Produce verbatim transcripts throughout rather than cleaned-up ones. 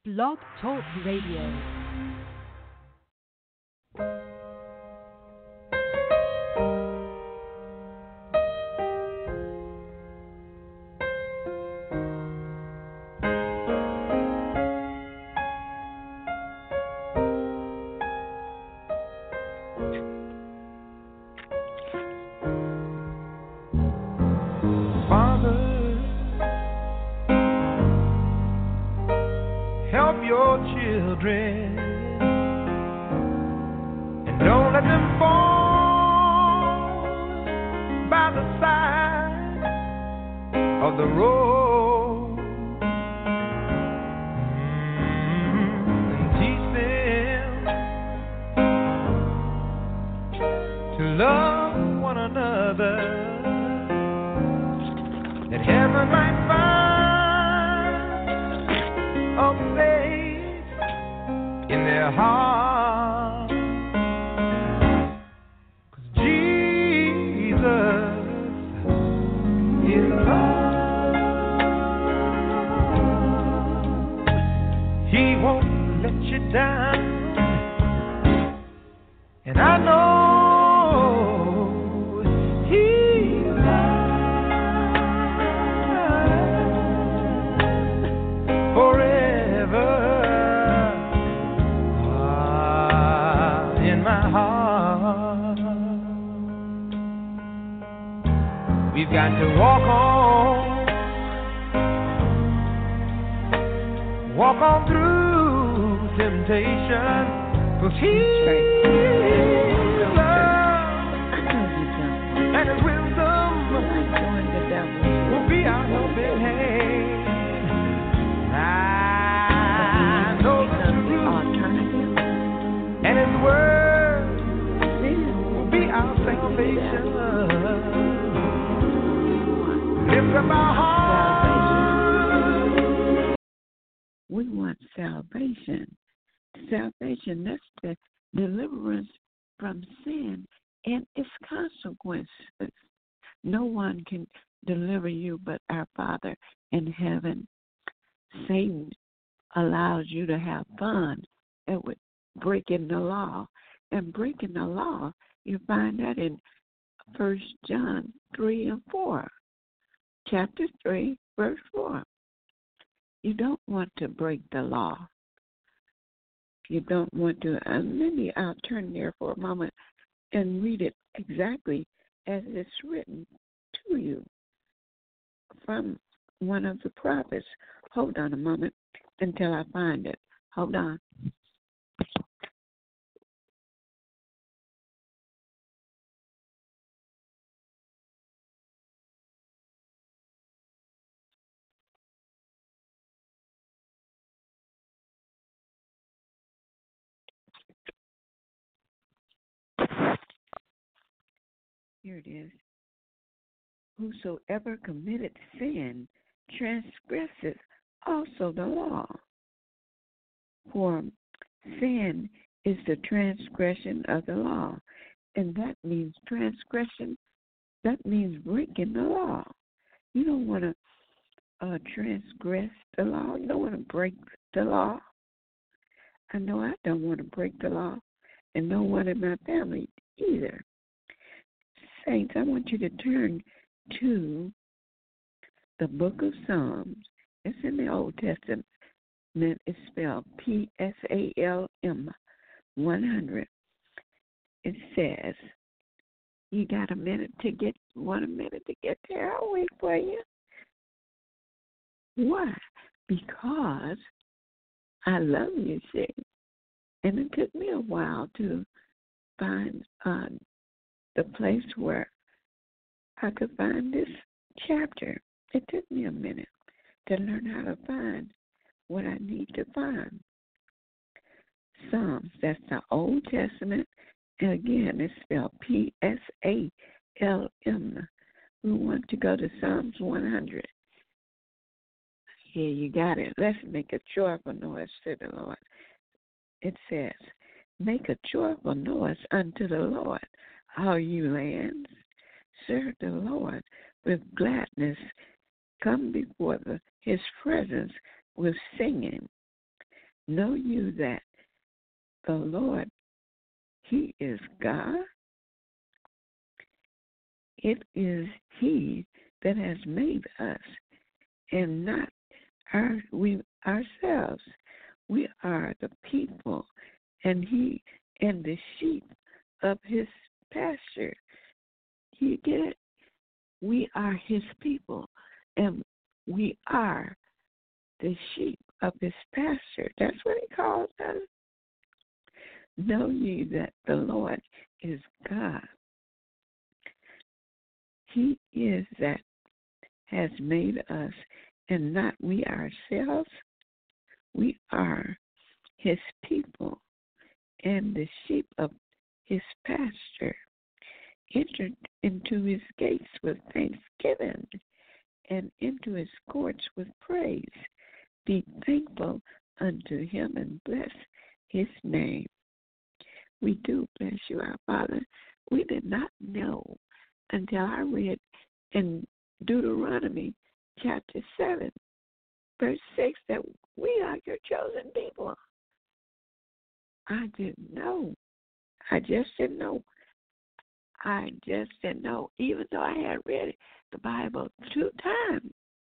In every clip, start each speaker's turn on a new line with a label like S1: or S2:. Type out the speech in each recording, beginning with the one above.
S1: Blog Talk Radio.
S2: We want salvation. Salvation, that's the deliverance from sin and its consequences. No one can deliver you but our Father in heaven. Satan allows you to have fun and with breaking the law. And breaking the law, you find that in First John three and four. Chapter three, verse four. You don't want to break the law. You don't want to. And maybe I'll turn there for a moment and read it exactly as it's written to you from one of the prophets. Hold on a moment until I find it. Hold on. Here it is. Whosoever committed sin transgresseth also the law. For sin is the transgression of the law. And that means transgression, that means breaking the law. You don't want to uh, transgress the law. You don't want to break the law. I know I don't want to break the law, and no one in my family either. Saints, I want you to turn to the book of Psalms. It's in the Old Testament. It's spelled P S A L M one hundred. It says, you got a minute to get, one a minute to get there. I'll wait for you. Why? Because I love you, see. And it took me a while to find uh, the place where I could find this chapter. It took me a minute to learn how to find what I need to find. Psalms, that's the Old Testament. And again, it's spelled P S A L M. We want to go to Psalms one hundred. Here, you got it. Let's make a joyful noise to the Lord. It says, make a joyful noise unto the Lord, all you lands. Serve the Lord with gladness. Come before the, his presence with singing. Know you that the Lord, He is God. It is He that has made us, and not our we ourselves. We are the people, and He and the sheep of His pasture. You get it? We are His people, and we are the sheep of His pasture. That's what He calls us. Know ye that the Lord is God. He is that has made us, and not we ourselves. We are His people and the sheep of His pasture. Enter into His gates with thanksgiving, and into His courts with praise. Be thankful unto Him and bless His name. We do bless you, our Father. We did not know until I read in Deuteronomy chapter seven, verse six, that we are your chosen people. I didn't know. I just didn't know. I just didn't know, even though I had read the Bible two times.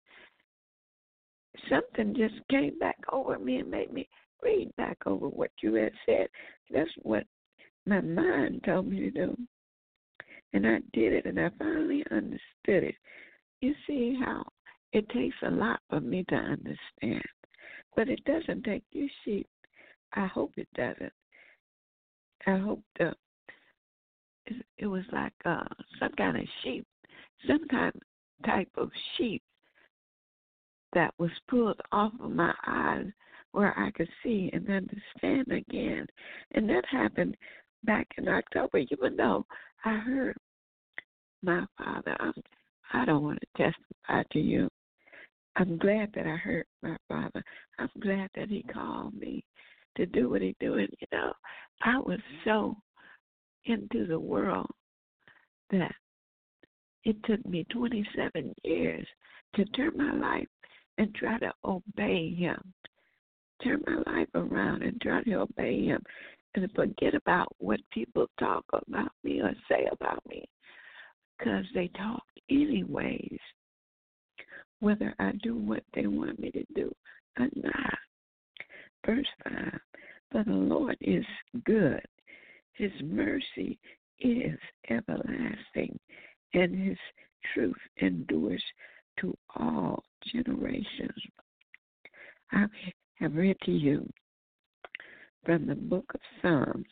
S2: Something just came back over me and made me read back over what you had said. That's what my mind told me to do. And I did it, and I finally understood it. You see how it takes a lot for me to understand. But it doesn't take you sheep. I hope it doesn't. I hope the, it was like uh, some kind of sheep, some kind type of sheep that was pulled off of my eyes where I could see and understand again. And that happened back in October, even though I heard my Father. I'm, I don't want to testify to you. I'm glad that I heard my Father. I'm glad that He called me to do what He do. And, you know, I was so into the world that it took me twenty-seven years to turn my life and try to obey Him. Turn my life around and try to obey Him and forget about what people talk about me or say about me, because they talk anyways, whether I do what they want me to do or not. Verse five, for the Lord is good. His mercy is everlasting, and His truth endures to all generations. I have read to you from the book of Psalms,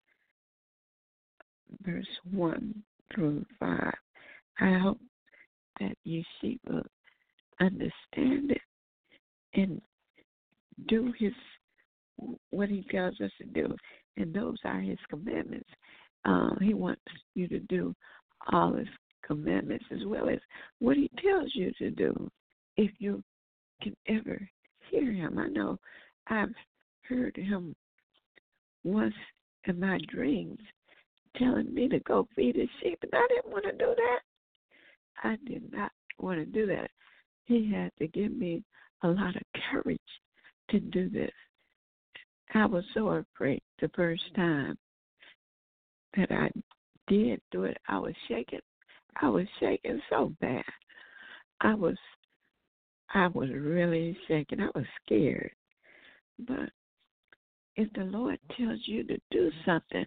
S2: verse one through five. I hope that you sheep will understand it and do His what He tells us to do, and those are His commandments. Uh, he wants you to do all His commandments as well as what He tells you to do. If you can ever hear Him, I know I've heard Him once in my dreams telling me to go feed His sheep, and I didn't want to do that. I did not want to do that. He had to give me a lot of courage to do this. I was so afraid the first time that I did do it. I was shaking. I was shaking so bad. I was, I was really shaking. I was scared. But if the Lord tells you to do something,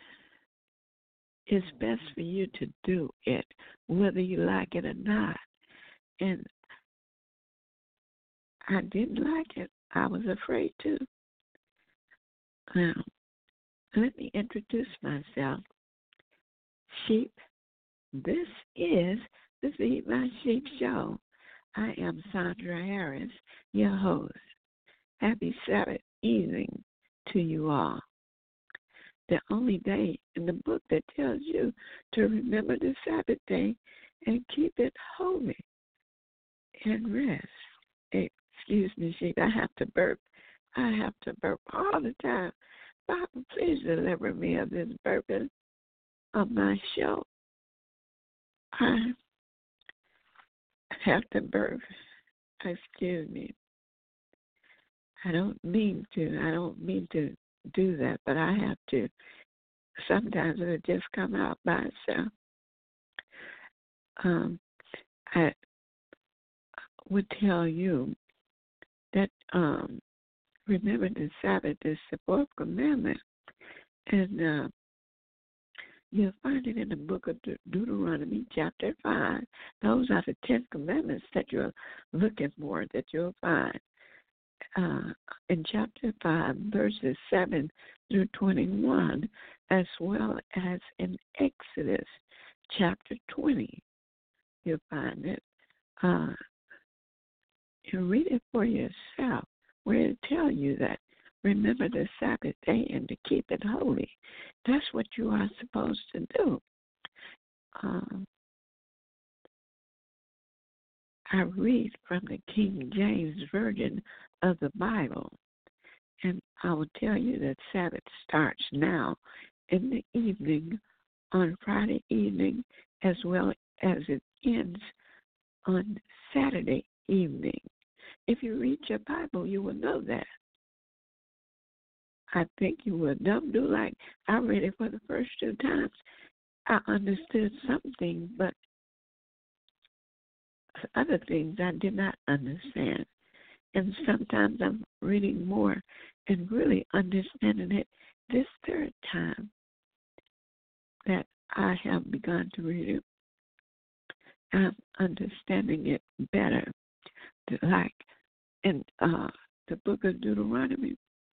S2: it's best for you to do it, whether you like it or not. And I didn't like it. I was afraid too. Now, let me introduce myself. Sheep, this is the Feed My Sheep show. I am Sandra Harris, your host. Happy Sabbath evening to you all. The only day in the book that tells you to remember the Sabbath day and keep it holy and rest. Hey, excuse me, sheep, I have to burp. I have to burp all the time. Father, please deliver me of this burping on my show. I have to burp. Excuse me. I don't mean to. I don't mean to do that, but I have to. Sometimes it'll just come out by itself. Um, I would tell you that um, remember the Sabbath is the fourth commandment, and uh, you'll find it in the book of De- Deuteronomy, chapter five. Those are the Ten Commandments that you're looking for, that you'll find. Uh, in chapter five, verses seven through twenty-one, as well as in Exodus chapter twenty. You'll find it. Uh, you read it for yourself, where it tells you that remember the Sabbath day and to keep it holy. That's what you are supposed to do. Um, I read from the King James Version of the Bible, and I will tell you that Sabbath starts now in the evening on Friday evening, as well as it ends on Saturday evening. If you read your Bible, you will know that. I think you would. Don't do like I read it for the first two times. I understood something, but other things I did not understand. And sometimes I'm reading more and really understanding it this third time that I have begun to read it. I'm understanding it better. Like in uh, the book of Deuteronomy,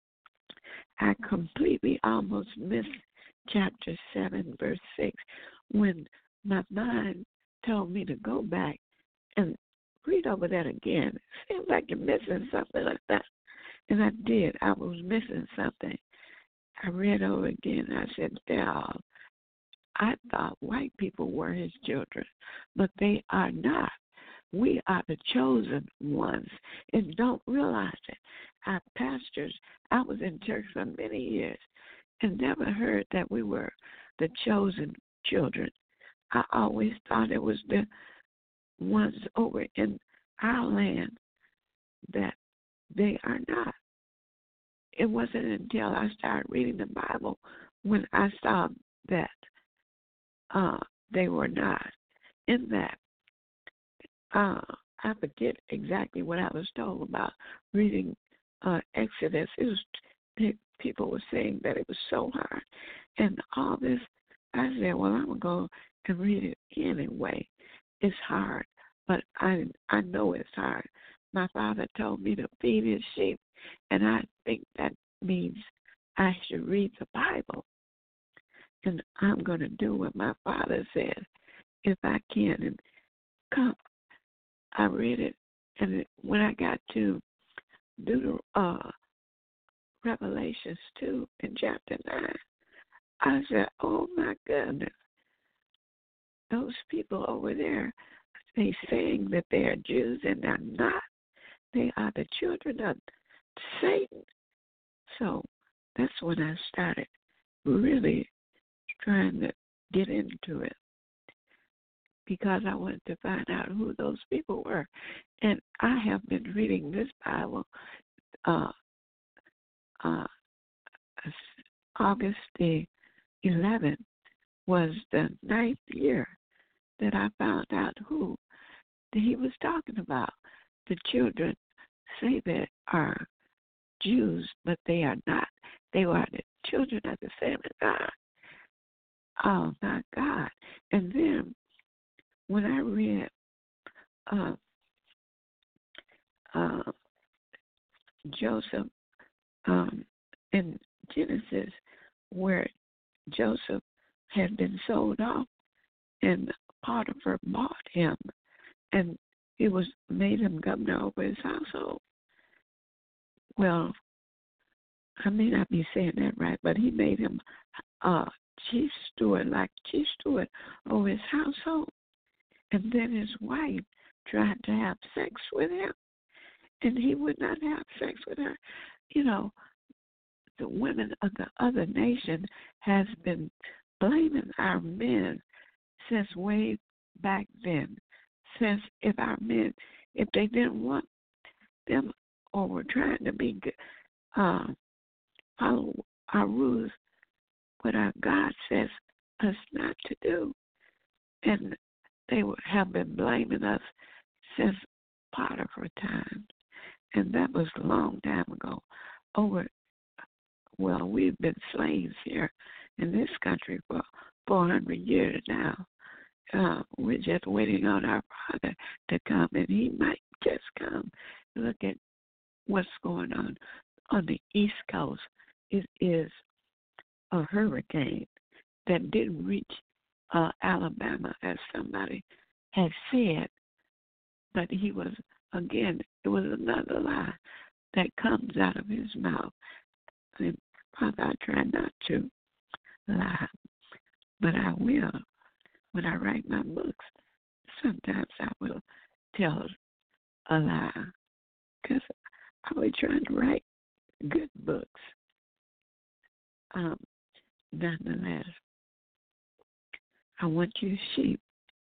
S2: I completely almost missed chapter seven, verse six, when my mind told me to go back and read over that again. It seems like you're missing something like that. And I did. I was missing something. I read over again. I said, Dad, I thought white people were his children, but they are not. We are the chosen ones and don't realize it. Our pastors, I was in church for many years and never heard that we were the chosen children. I always thought it was the ones over in our land that they are not. It wasn't until I started reading the Bible when I saw that uh, they were not. In that, uh, I forget exactly what I was told about reading uh, Exodus. It was they, people were saying that it was so hard, and all this. I said, "Well, I'm gonna go and read it anyway. It's hard, but I I know it's hard. My father told me to feed his sheep, and I think that means I should read the Bible, and I'm going to do what my father said if I can." And come, I read it, and it, when I got to Deuter, uh, Revelations two in chapter nine, I said, "Oh my goodness, those people over there, they saying that they are Jews and they're not. They are the children of Satan." So that's when I started really trying to get into it, because I wanted to find out who those people were. And I have been reading this Bible uh, uh, August the eleventh was the ninth year that I found out who he was talking about. The children say they are Jews, but they are not. They are the children of the same God. Oh, my God. And then when I read uh, uh, Joseph um, in Genesis, where Joseph had been sold off, and Potiphar bought him, and he was made him governor over his household. Well, I may not be saying that right, but he made him uh, chief steward, like chief steward over his household. And then his wife tried to have sex with him, and he would not have sex with her. You know, the women of the other nation has been blaming our men since way back then. Since if our men, if they didn't want them or we're trying to be good, uh, follow our rules, what our God says us not to do. And they have been blaming us since Potiphar time. And that was a long time ago. Over, well, we've been slaves here in this country for four hundred years now. Uh, we're just waiting on our Father to come, and he might just come. Look at what's going on on the East Coast. It is a hurricane that didn't reach uh, Alabama, as somebody had said, but he was, again, it was another lie that comes out of his mouth. And Father, I try not to lie, but I will. When I write my books, sometimes I will tell a lie because I was trying to write good books. Um, nonetheless, I want you sheep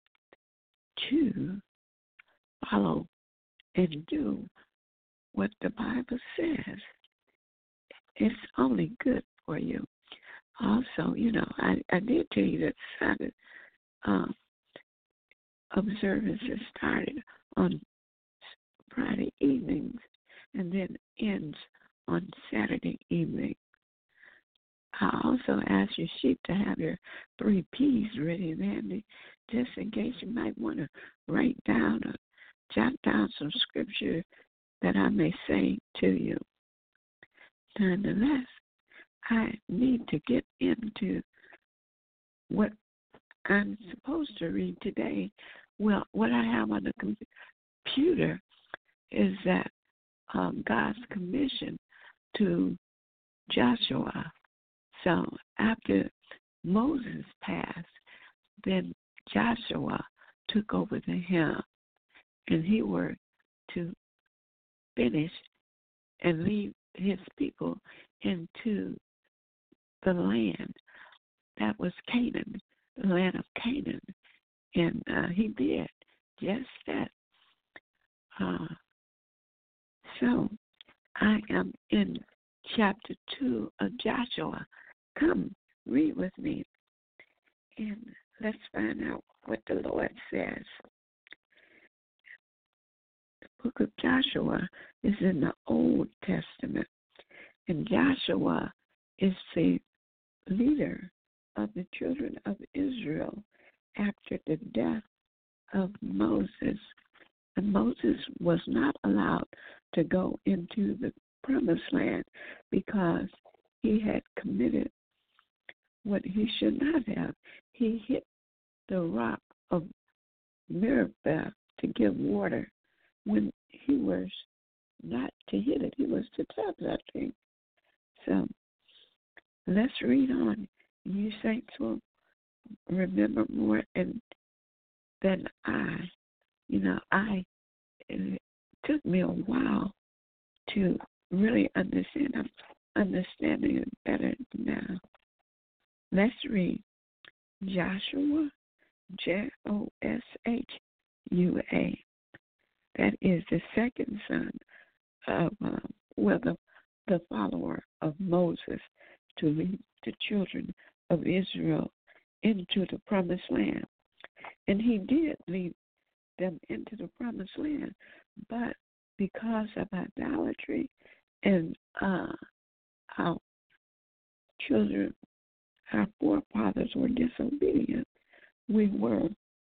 S2: to follow and do what the Bible says. It's only good for you. Also, you know, I, I did tell you that Sabbath um, observances started on Friday evenings and then ends on Saturday evening. I also ask your sheep to have your three P's ready and handy, just in case you might want to write down or jot down some scripture that I may say to you. Nonetheless, I need to get into what I'm supposed to read today. Well, what I have on the computer is that um, God's commission to Joshua. So after Moses passed, then Joshua took over the hymn, and he were to finish and lead his people into the land that was Canaan, the land of Canaan. And uh, he did just that. Uh, so I am in chapter two of Joshua. Come, read with me, and let's find out what the Lord says. The book of Joshua is in the Old Testament, and Joshua is the leader of the children of Israel after the death of Moses. And Moses was not allowed to go into the promised land because he had committed what he should not have. He hit the rock of Meribah to give water when he was not to hit it. He was to touch that thing. So let's read on. You saints will remember more and than I. You know, I it took me a while to really understand. I'm understanding it better now. Let's read Joshua, J O S H U A. That is the second son of, uh, well, the, the follower of Moses to lead the children of Israel into the promised land. And he did lead them into the promised land, but because of idolatry and uh, our children, our forefathers were disobedient, we were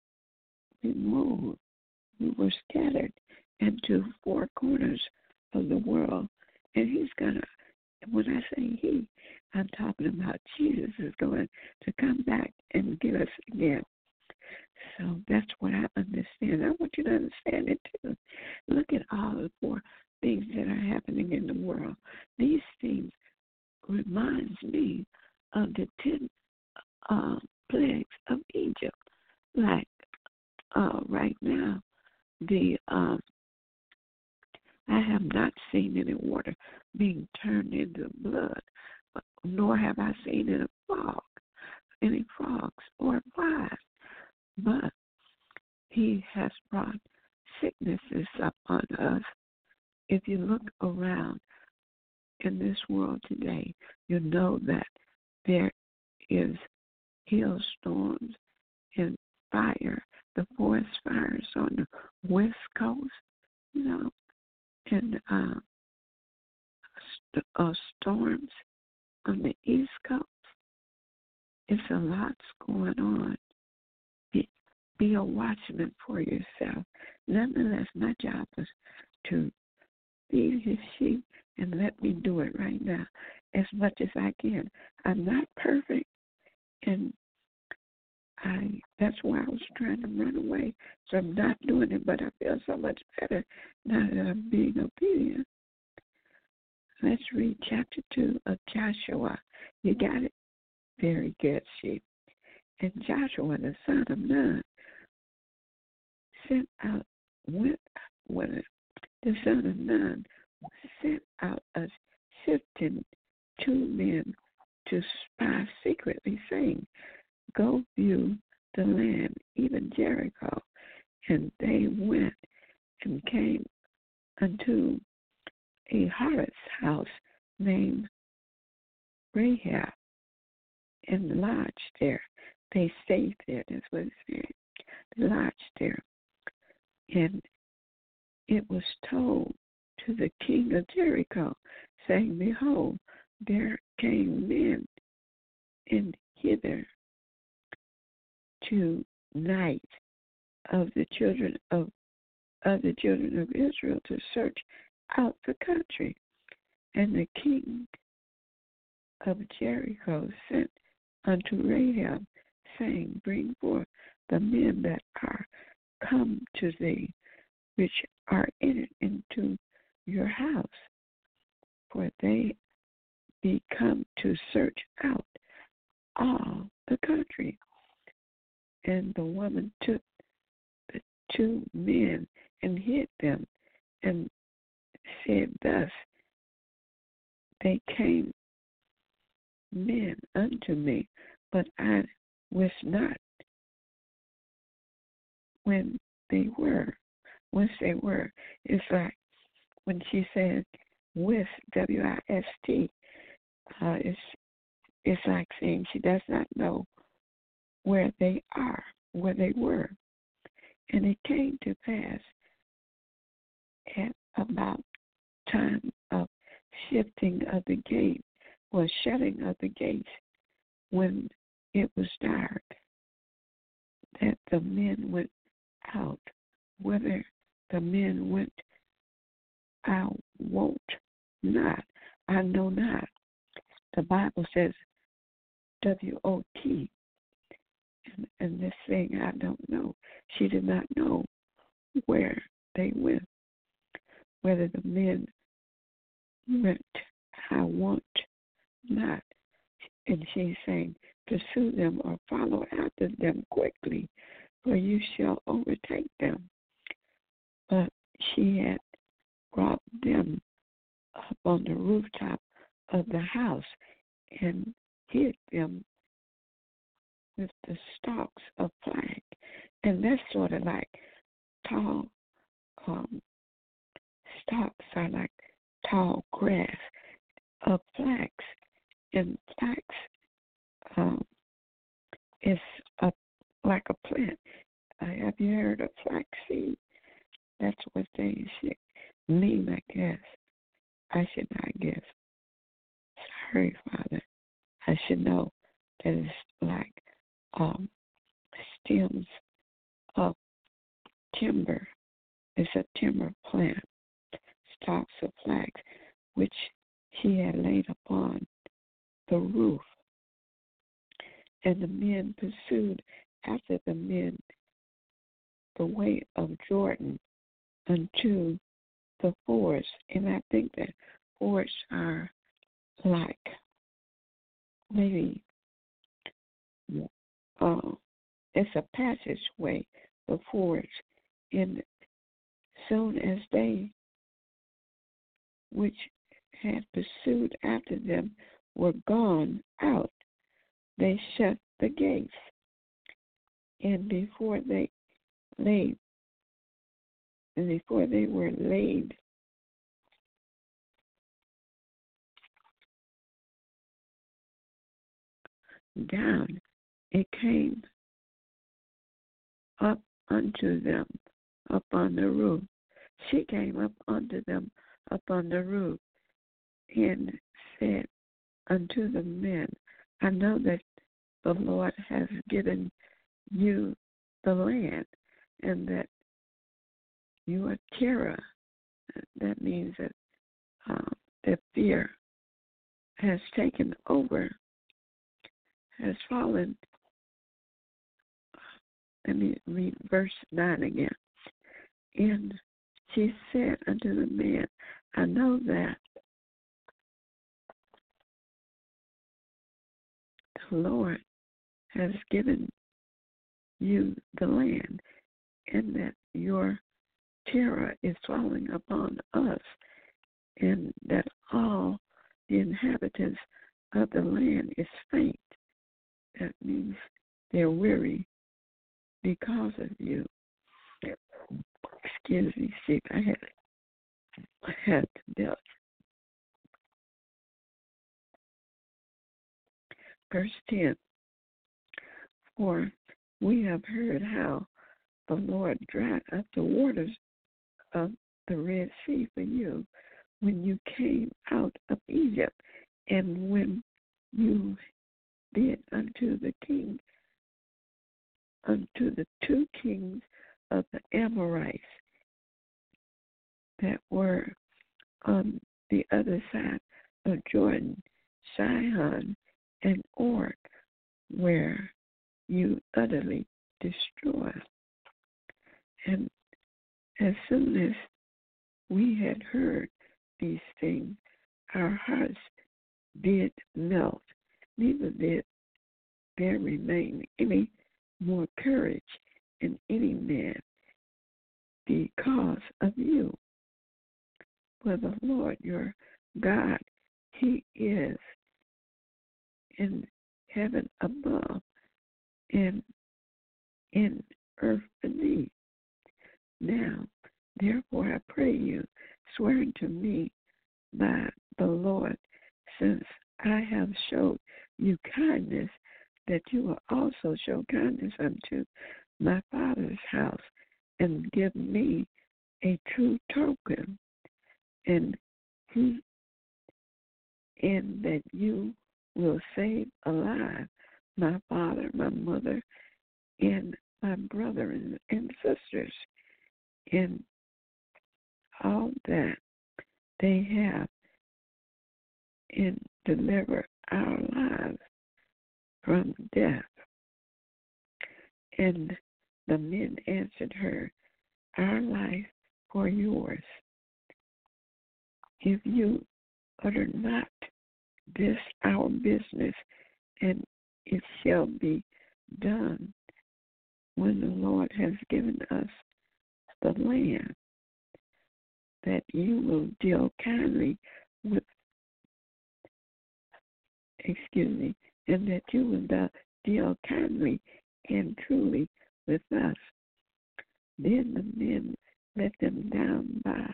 S2: removed. We were scattered into four corners of the world. And he's going to, when I say he, I'm talking about Jesus is going to come back and get us again. So that's what I understand. I want you to understand it too. Look at all the four things that are happening in the world. These things reminds me of the ten uh, plagues of Egypt. Like uh, right now, the um, I have not seen any water being turned into blood, nor have I seen any frog, any frogs or flies. But he has brought sicknesses upon us if you look around in this world today, you know that there is hailstorms and fire, the forest fires on the west coast, you know, and uh, st- uh, storms on the east coast. It's a lot's going on. Be, be a watchman for yourself. Nonetheless, my job is to feed his sheep, and let me do it right now as much as I can. I'm not perfect, and I that's why I was trying to run away. So I'm not doing it, but I feel so much better now that I'm being obedient. Let's read chapter two of Joshua. You got it? Very good, sheep. And Joshua, the son of Nun, sent out, went, with it. The son of Nun sent out a shifting two men to spy secretly, saying, go view the land, even Jericho. And they went and came unto a harlot's house named Rahab, and lodged there. They stayed there, that's what it said. They lodged there. And it was told to the king of Jericho, saying, behold, there came men in hither to night of the children of of the children of Israel to search out the country. And the king of Jericho sent unto Rahab, saying, bring forth the men that are come to thee, which are entered into your house, for they be come to search out all the country. And the woman took the two men and hid them, and said thus, they came men unto me, but I wist not when they were, whence they were. It's like when she said wist, W I S T, uh, it's, it's like saying she does not know where they are, where they were. And it came to pass at about time of shifting of the gate, or shutting of the gates, when it was dark, that the men went out. Whether the men went out, won't not, I know not. The Bible says W O T, and, and this thing I don't know. She did not know where they went, whether the men went, I want not. And she's saying, pursue them or follow after them quickly, for you shall overtake them. But she had brought them up on the rooftop of the house and hid them with the stalks of flax. And that's sort of like tall um, stalks are like tall grass of flax. And flax um, is a, like a plant. Uh, have you heard of flaxseed? That's what they should mean, I guess. I should not guess. Sorry, Father. I should know that it's like um, stems of timber. It's a timber plant, stalks of flax, which he had laid upon the roof. And the men pursued after the men the way of Jordan unto the forest. And I think that forests are like maybe uh, it's a passageway, the forest. And soon as they which had pursued after them were gone out, they shut the gates. And before they laid, and before they were laid down, it came up unto them upon the roof. She came up unto them upon the roof and said unto the men, I know that the Lord has given you the land, and that you are terror. That means that uh, that fear has taken over, has fallen. Let me read verse nine again. And she said unto the man, I know that the Lord has given you the land, and that your terror is falling upon us, and that all the inhabitants of the land is faint. That means they're weary because of you. Excuse me, see, I had, I had to deal. Verse ten, for we have heard how the Lord dried up the waters of the Red Sea for you when you came out of Egypt, and when you did unto the king, unto the two kings of the Amorites that were on the other side of Jordan, Sihon and Og, where you utterly destroyed. And as soon as we had heard these things, our hearts did melt, neither did there remain any more courage in any man because of you. For the Lord your God, he is in heaven above and in earth beneath. Now, therefore, I pray you, swear to me by the Lord, since I have showed you kindness, that you will also show kindness unto my father's house, and give me a true token, and he, and that you will save alive my father, my mother, and my brothers and sisters, and all that they have, and deliver our lives from death. And the men answered her, our life for yours. If you utter not this our business, and it shall be done when the Lord has given us the land, that you will deal kindly with, excuse me, and that you will deal kindly and truly with us. Then the men let them down by,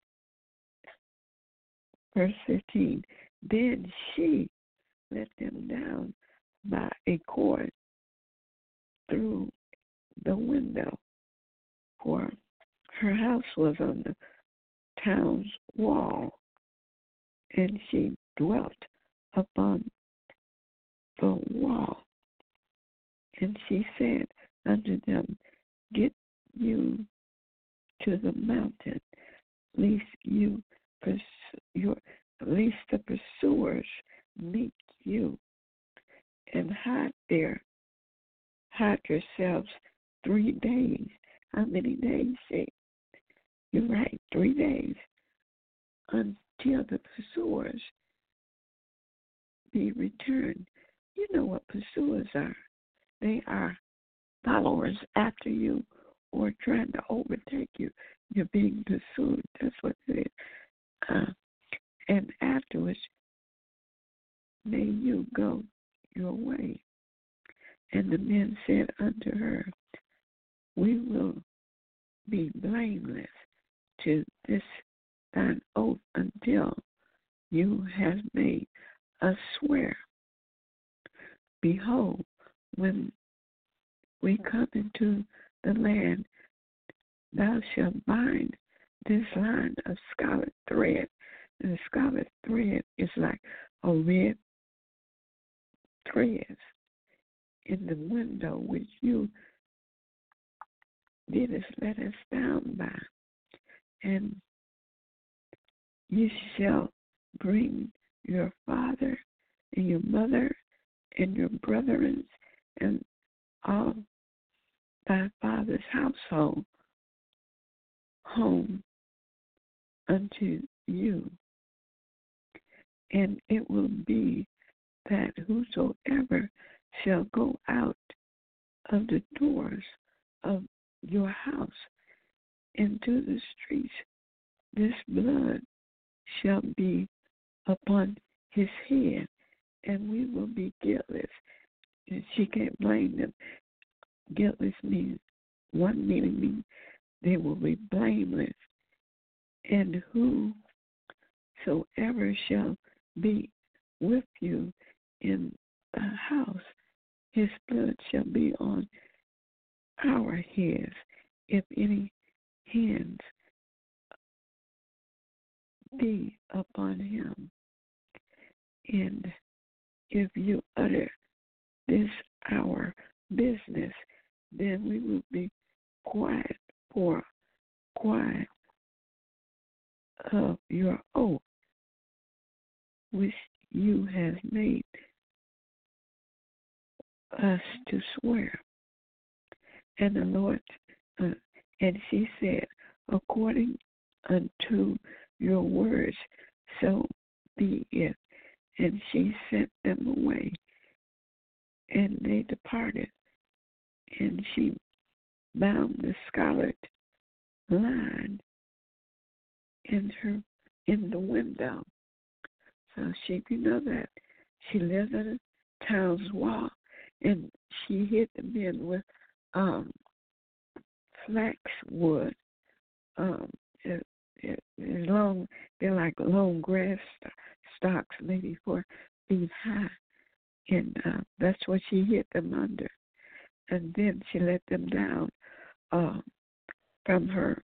S2: verse fifteen, then she let them down by a cord through the window, for her house was on the town's wall, and she dwelt upon the wall. And she said unto them, get you to the mountain, lest you pursue your, lest the pursuers meet you, and hide there, hide yourselves three days. How many days? Say, you're right, three days, until the pursuers be returned. You know what pursuers are. They are followers after you or trying to overtake you. You're being pursued. That's what it is. Uh, and afterwards, may you go your way. And the men said unto her, we will be blameless to this thine oath until you have made us swear. behold, when we come into the land, thou shalt bind this line of scarlet thread. And the scarlet thread is like a red thread in the window which you didst let us down by. And you shall bring your father and your mother and your brethren and all thy father's household home unto you. And it will be that whosoever shall go out of the doors of your house into the streets, this blood shall be upon his head, and we will be guiltless. And she can't blame them. Guiltless means, one meaning means they will be blameless. And whosoever shall be with you in the house, his blood shall be on our heads. If any hands be upon him, and if you utter this our business, then we will be quiet for quiet of your oath, which you have made us to swear. And the Lord, uh, and she said, according unto your words, so be it. And she sent them away, and they departed. And she bound the scarlet line in her in the window. So she, you know that she lived in a town's wall, and she hid them in with um, flax wood. Um, it, it, it long, they're like long grass stalks, maybe four feet high, and uh, that's what she hid them under. And then she let them down uh, from her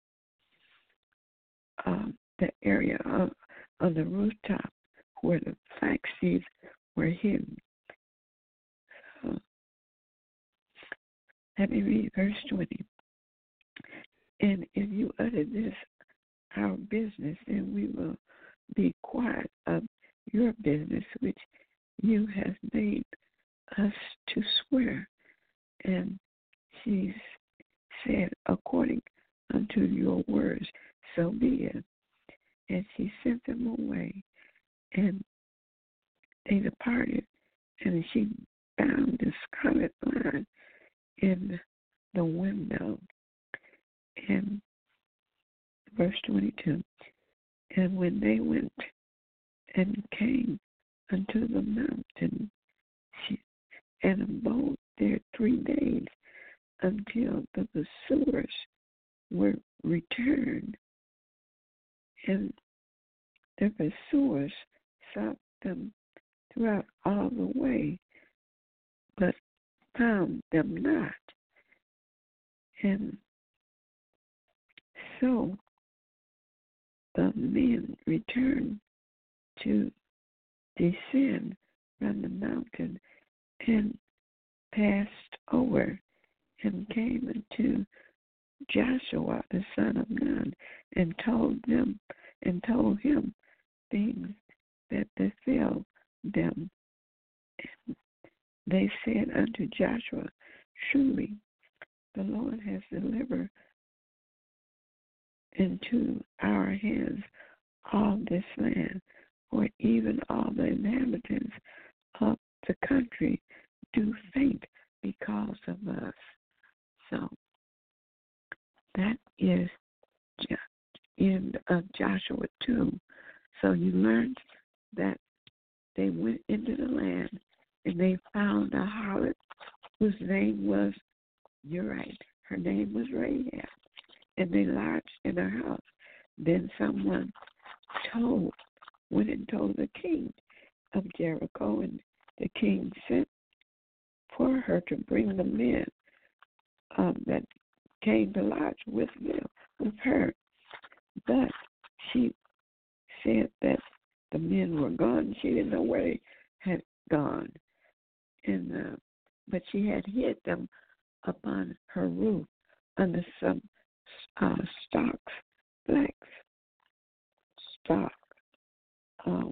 S2: uh, the area of, of the rooftop where the flax seeds were hidden. So, let me read verse twenty. And if you utter this our business, then we will be quiet of your business which you have made us to swear. And she said, according unto your words, so be it. And she sent them away, and they departed, and she bound the scarlet line in the window. And verse twenty-two, and when they went and came unto the mountain, she, and abode there three days until the pursuers were returned. And the pursuers sought them throughout all the way, but found them not. And so the men returned to descend from the mountain and passed over and came unto Joshua the son of Nun and told them and told him things that befell them. And they said unto Joshua, truly the Lord has delivered into our hands all this land, for even all the inhabitants of the country do faint because of us. So that is end of Joshua two. So you learned that they went into the land and they found a harlot whose name was, you're right, her name was Rahab, and they lodged in her house. Then someone told, went and told the king of Jericho, and the king sent for her to bring the men um, that came to lodge with them, with her. But she said that the men were gone. She didn't know where they had gone. And uh, but she had hid them upon her roof under some uh, stalks, flax, stalk, um,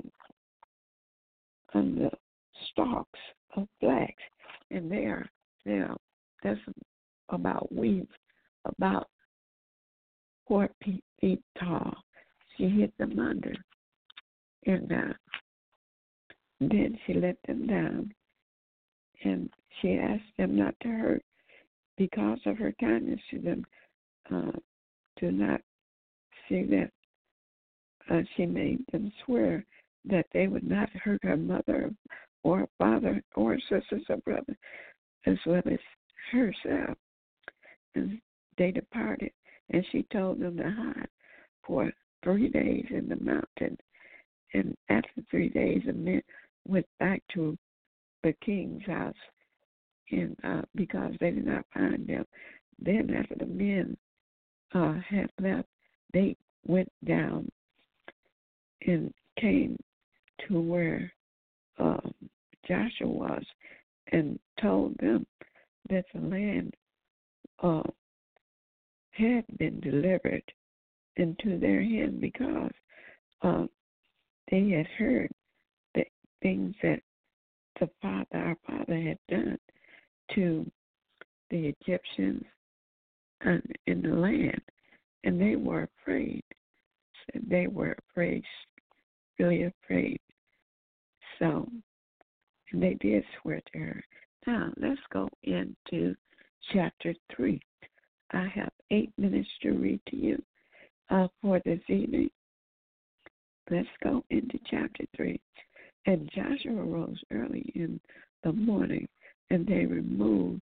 S2: under stalks of flax, and they are they are that's about weeds about four feet tall. She hid them under, and uh, then she let them down, and she asked them not to hurt because of her kindness to them. Uh, to not see that uh, she made them swear that they would not hurt her mother or father or sisters or brothers, as well as herself. And they departed, and she told them to hide for three days in the mountain. And after three days, the men went back to the king's house, and uh, because they did not find them. Then after the men uh, had left, they went down and came to where um, Joshua was, and told them that the land uh, had been delivered into their hand because uh, they had heard the things that the father, our father, had done to the Egyptians and in the land, and they were afraid. They were afraid, really afraid. So, and they did swear to her. Now, let's go into chapter three. I have eight minutes to read to you uh, for this evening. Let's go into chapter three. And Joshua rose early in the morning, and they removed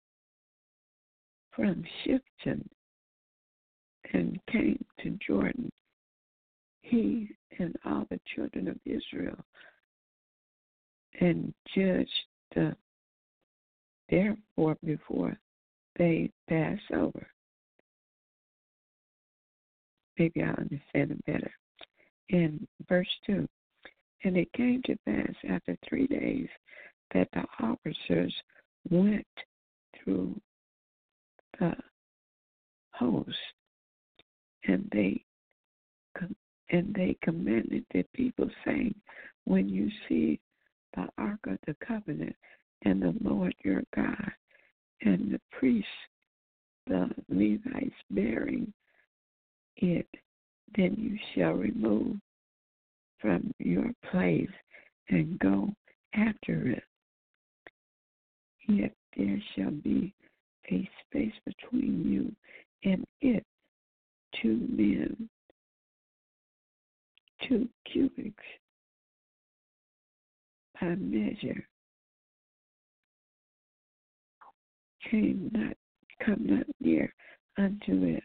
S2: from Shittim and came to Jordan, he and all the children of Israel, and judged the, therefore before they pass over. Maybe I'll understand it better. In verse two, and it came to pass after three days that the officers went through the host, and they and they commanded the people, saying, when you see the ark of the covenant and the Lord your God and the priests, the Levites, bearing it, then you shall remove from your place and go after it. Yet there shall be a space between you and it, two men, two cubits by measure. Came not, come not near unto it.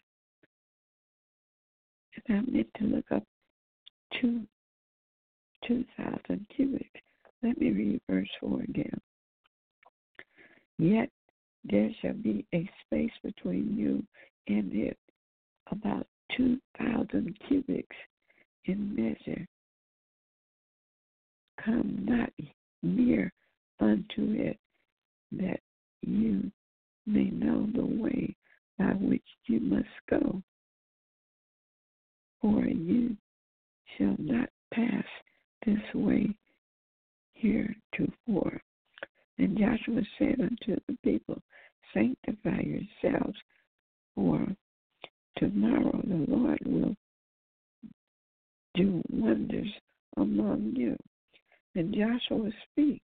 S2: And I meant to look up two, two thousand cubits. Let me read verse four again. Yet there shall be a space between you and it, about two thousand cubits in measure. Come not near unto it, that you may know the way by which you must go, for you shall not pass this way heretofore. And Joshua said unto the people, sanctify yourselves, for tomorrow the Lord will do wonders among you. And Joshua spake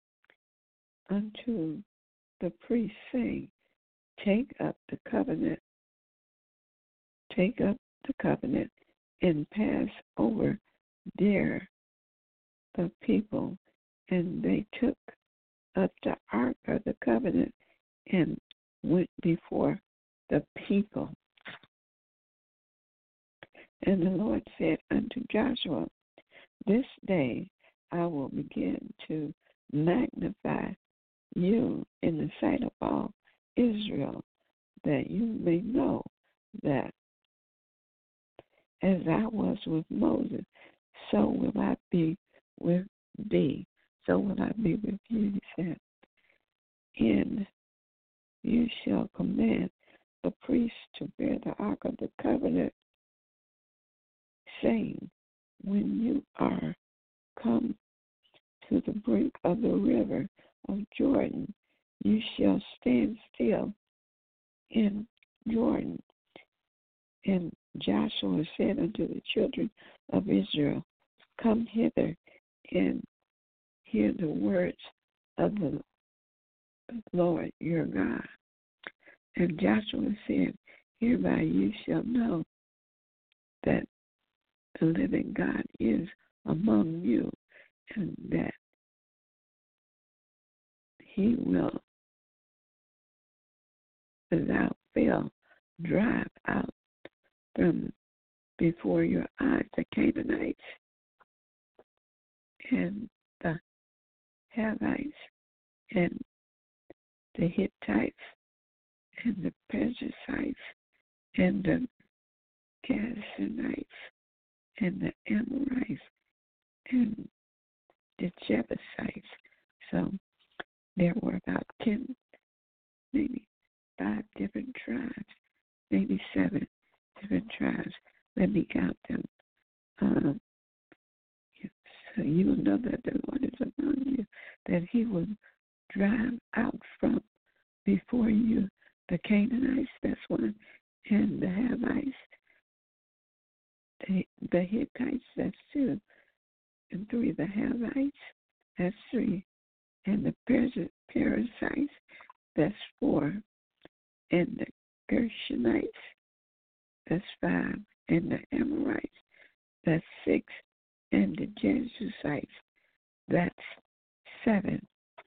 S2: unto the priests, saying, take up the covenant, take up the covenant, and pass over there the people. And they took up the ark of the covenant and went before the people. And the Lord said unto Joshua, this day I will begin to magnify you in the sight of all Israel, that you may know that as I was with Moses, so will I be with thee. So will I be with you, he said. And you shall command the priest to bear the ark of the covenant, saying, when you are come to the brink of the river of Jordan, you shall stand still in Jordan. And Joshua said unto the children of Israel, come hither and hear the words of the Lord your God. And Joshua said, hereby you shall know that the living God is among you, and that he will without fail drive out from before your eyes the Canaanites and the Hivites and the Hittites and the Perizzites and the Canaanites and the Amorites and the Jebusites. So there were about ten, maybe five different tribes, maybe seven different tribes. Let me count them. Um, so you will know that the Lord is among you, that he will drive out from before you the Canaanites, that's one, and the Hivites, the, the Hittites, that's two, and three, the Hivites, that's three, and the Perizzites, that's four, and the Gershonites, that's five, and the Amorites, that's six, and the Jebusites, that's seven.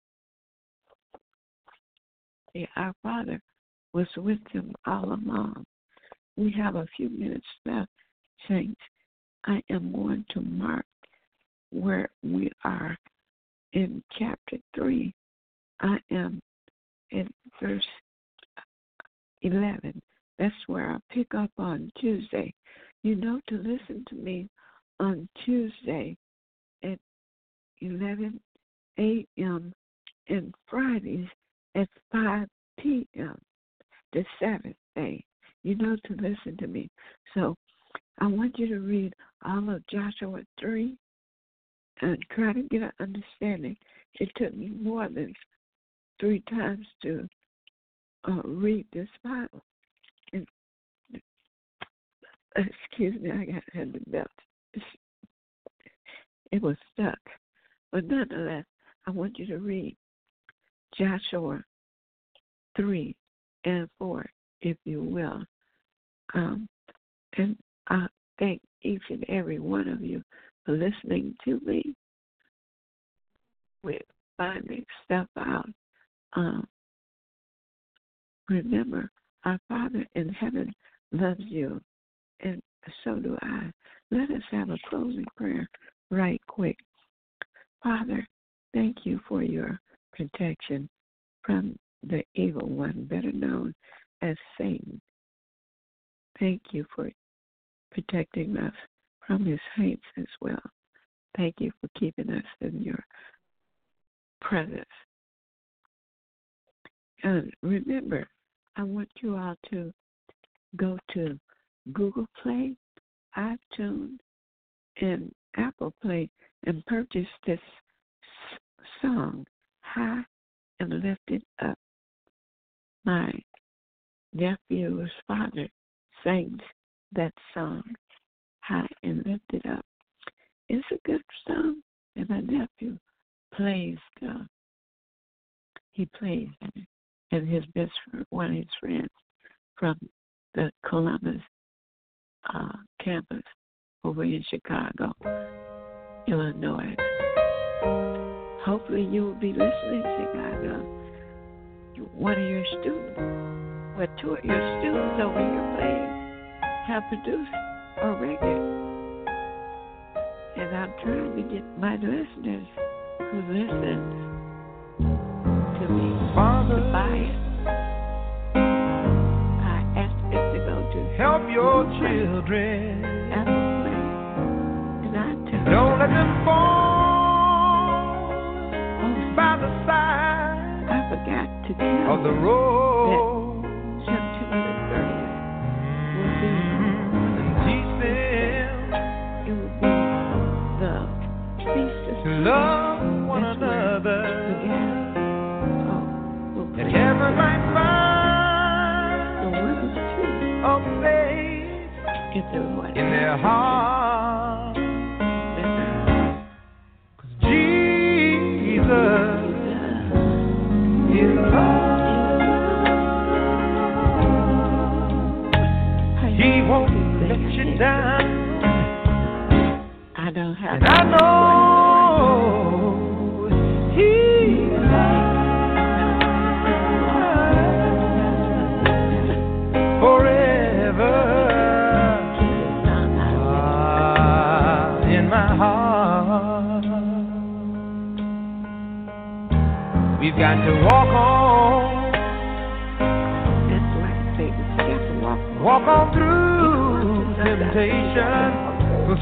S2: See, our Father was with them all along. We have a few minutes left, saints. I am going to mark where we are in chapter three. I am in verse eleven. That's where I pick up on Tuesday. You know to listen to me on Tuesday at eleven a.m. and Fridays at five p.m. the seventh day. You know to listen to me. So I want you to read all of Joshua three and try to get an understanding. It took me more than three times to uh, read this Bible. And, excuse me, I got had the belt. It was stuck. But nonetheless, I want you to read Joshua three and four, if you will. Um, and I thank each and every one of you for listening to me. We're finding stuff out. Um, remember, our Father in heaven loves you, and so do I. Let us have a closing prayer right quick. Father, thank you for your protection from the evil one, better known as Satan. Thank you for protecting us from his hates as well. Thank you for keeping us in your presence. And remember, I want you all to go to Google Play, iTunes, and Apple Play and purchase this song, High and Lifted Up. My nephew's father sings that song, High and Lifted Up. It's a good song, and my nephew plays, uh, he plays, and his best friend, one of his friends from the Columbus uh, campus over in Chicago, Illinois. Hopefully you will be listening, Chicago. One of your students, well, two of your students over here playing have produced a record. And I'm trying to get my listeners who listen to to me
S3: Father,
S2: to buy it. I ask it to go to
S3: help your
S2: place,
S3: children.
S2: Apple place, and I tell
S3: Don't let
S2: them,
S3: them fall
S2: oh,
S3: by the side
S2: I forgot to tell
S3: of the
S2: you
S3: road.
S2: that September the thirtieth will be,
S3: And teach them
S2: it will be the feast of
S3: to love one
S2: That's where
S3: another,
S2: the gas, oh, will
S3: that
S2: play
S3: heaven might
S2: the
S3: find
S2: women's too,
S3: a place
S2: if there was
S3: in their heart. Jesus is love. He won't let you down.
S2: I don't have
S3: And I know He's forever ah, in my heart. We've got to walk on,
S2: That's right, baby. You got to walk on.
S3: walk on through temptation, 'cause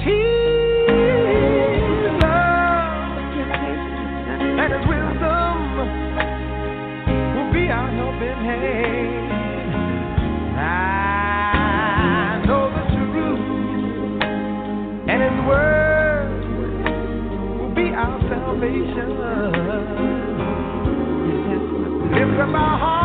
S3: He's love and His wisdom will be our helping hand. I know the truth, and His word will be our salvation. Lift up our hearts.